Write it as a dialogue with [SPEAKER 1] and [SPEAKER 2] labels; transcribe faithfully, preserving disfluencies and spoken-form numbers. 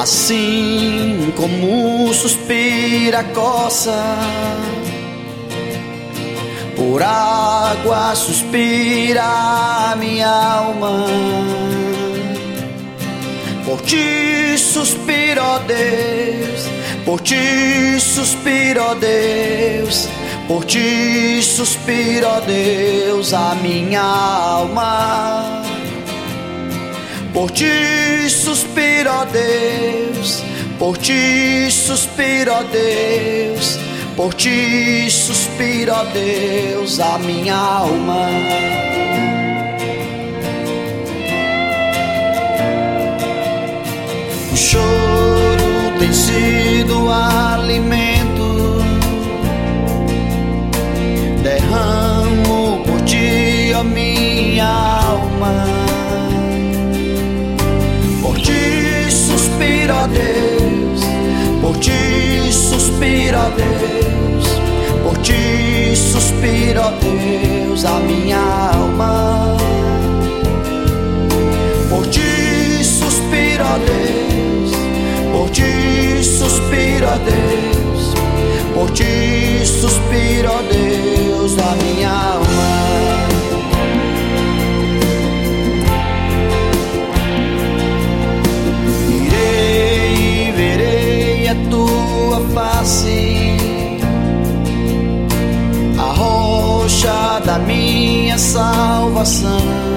[SPEAKER 1] Assim como suspira a coça, por água suspira a minha alma. Por ti suspiro, ó Deus, por ti suspiro, ó Deus, por ti suspiro, ó Deus, a minha alma. Por ti suspiro, ó Deus, por ti suspiro, ó Deus, por ti suspiro, ó Deus, a minha alma. O choro tem sido alimento, derramo por ti, ó minha alma. Por ti suspiro, ó Deus, por ti suspiro, ó Deus, por ti suspiro, ó Deus, a minha alma. Por ti suspiro, ó Deus, por ti suspiro, ó Deus, por ti suspiro, ó Deus, a minha alma. Irei e verei a tua face, a rocha da minha salvação.